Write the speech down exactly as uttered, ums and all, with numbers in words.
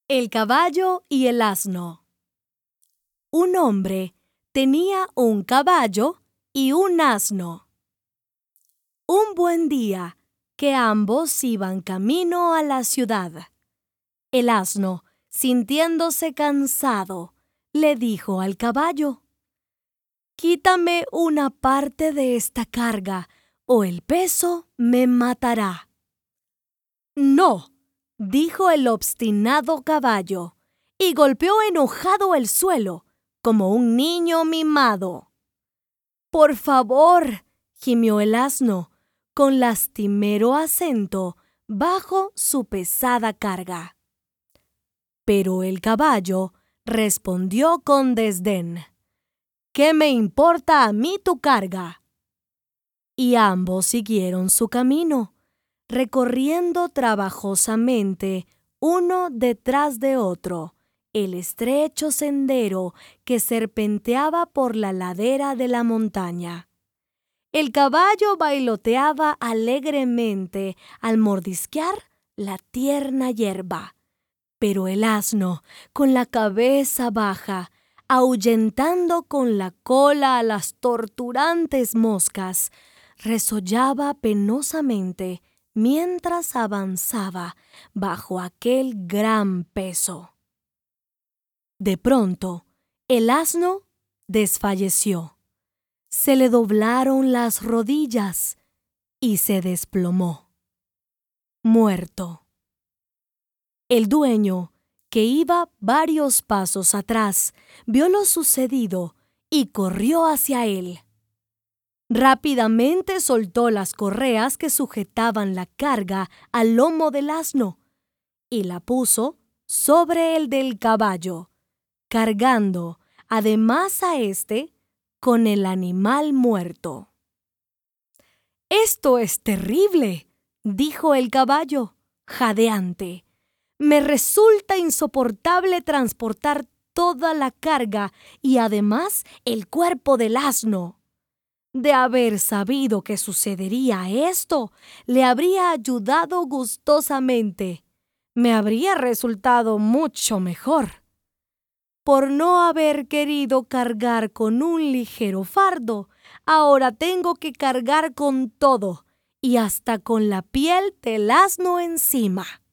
El caballo y el asno. Un hombre tenía un caballo y un asno. Un buen día, que ambos iban camino a la ciudad, el asno, sintiéndose cansado, le dijo al caballo: «Quítame una parte de esta carga, o el peso me matará». «No», dijo el obstinado caballo, y golpeó enojado el suelo, como un niño mimado. «Por favor», gimió el asno, con lastimero acento, bajo su pesada carga. Pero el caballo respondió con desdén: «¿Qué me importa a mí tu carga?». Y ambos siguieron su camino, recorriendo trabajosamente, uno detrás de otro, el estrecho sendero que serpenteaba por la ladera de la montaña. El caballo bailoteaba alegremente al mordisquear la tierna hierba, pero el asno, con la cabeza baja, ahuyentando con la cola a las torturantes moscas, resollaba penosamente mientras avanzaba bajo aquel gran peso. De pronto, el asno desfalleció. Se le doblaron las rodillas y se desplomó, muerto. El dueño, que iba varios pasos atrás, vio lo sucedido y corrió hacia él. Rápidamente soltó las correas que sujetaban la carga al lomo del asno y la puso sobre el del caballo, cargando además a éste con el animal muerto. «Esto es terrible», dijo el caballo, jadeante. «Me resulta insoportable transportar toda la carga y además el cuerpo del asno. De haber sabido que sucedería esto, le habría ayudado gustosamente. Me habría resultado mucho mejor. Por no haber querido cargar con un ligero fardo, ahora tengo que cargar con todo y hasta con la piel del asno encima».